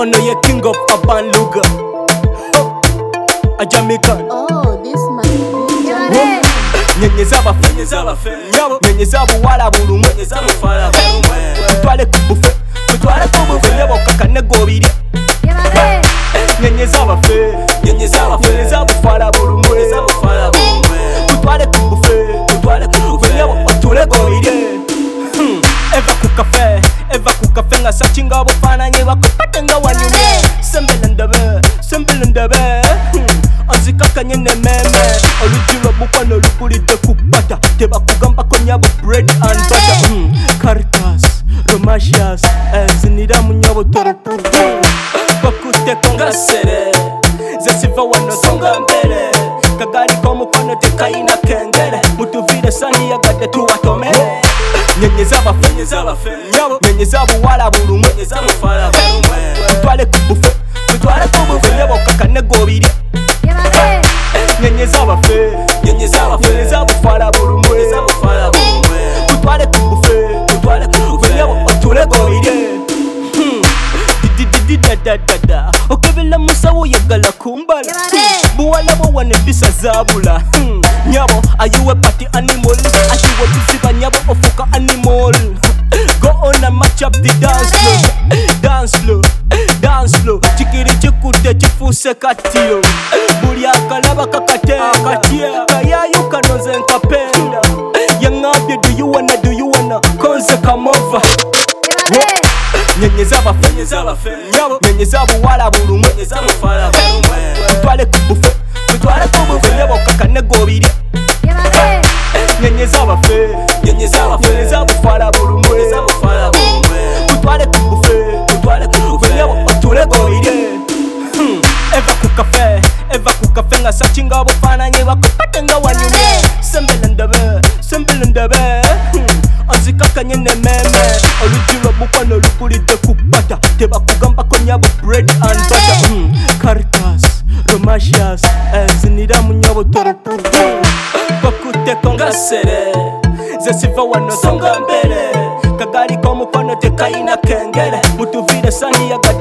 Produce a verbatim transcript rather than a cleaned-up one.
Ono ye king of urban luga. A Jamaican. Oh, this must be Jamaican. Nyenyeza abafe, nyenyeza abafe, nyabo, nyenyeza abuwala bulumwe, nyenyeza abufala bulumwe. Tutwale ku bufe, tutwale ku bufe, nyabo kakane gobiri. Nyenyeza abafe, nyenyeza abafe, nyenyeza abufala bulumwe, nyenyeza abufala bulumwe. Tutwale ku bufe, tutwale ku bufe, nyabo otule gobiri. Eva ku cafe, eva ku cafe nga sachinga bufananye bakupate nga wanyumye. Sembele ndabe, sembele ndabe. Anzikakanye ne meme olujiro bukono lupulide kupata teba kugamba ko nyabo bread and butter. mm. Caritas, Romasias, ezinira munyabo toropu bakute kongasere zesiva wano songa mbere kagali ko mukono tekaina kengere mutuvire sani yagade tuwatomere. Nyenyeza abafe, nyenyeza abafe, nyabo, nyenyeza abuwala bulumwe, nyenyeza abufala bulumwe. Tutwale ku bufe, tutwale ku bufe, nyabo kakane gobiri. Nyenyeza abafe, nyenyeza abafe, nyenyeza abufala bulumwe, nyenyeza abufala bulumwe. Tutwale ku bufe, tutwale ku bufe, nyabo otule gobiri. Didi da da da da okebela musawo yagala kumbala buwala bo wane bisa zabula. Nyabo ayuwe party animal ati wabuziba nyabo ofuka animal. Go on and match up the dance floor, dance floor, dance floor. Chikiri chikute chifuse katio buli akalaba kakate katia kayayu kanoze nkapenda yangabye. Do you wanna, do you wanna konze come over. Nyenyeza abafe, nyenyeza abafe, nyabo, nyenyeza abuwala bulumwe, nyenyeza abufala bulumwe. Tutwale ku bufe, tutwale ku bufe, nyabo kakane gobiri. Nyenyeza abafe, nyenyeza abafe, nyenyeza abufala bulumwe, nyenyeza abufala bulumwe. Tutwale ku bufe, tutwale ku bufe, nyabo otule gobiri. Eva ku cafe, eva ku cafe nga sachinga bufananye bakupate nga wanyumye. Sembele ndabe, sembele ndabe. Anzikakanye ne meme olujiro bukono lupulide kupata teba kugamba ko nyabo bread and butter. mm. Caritas, Romasias, ezinira munyabo toropu bakute kongasere zesiva wano songa mbere kagali ko mukono tekaina kengere mutuvire sani yaga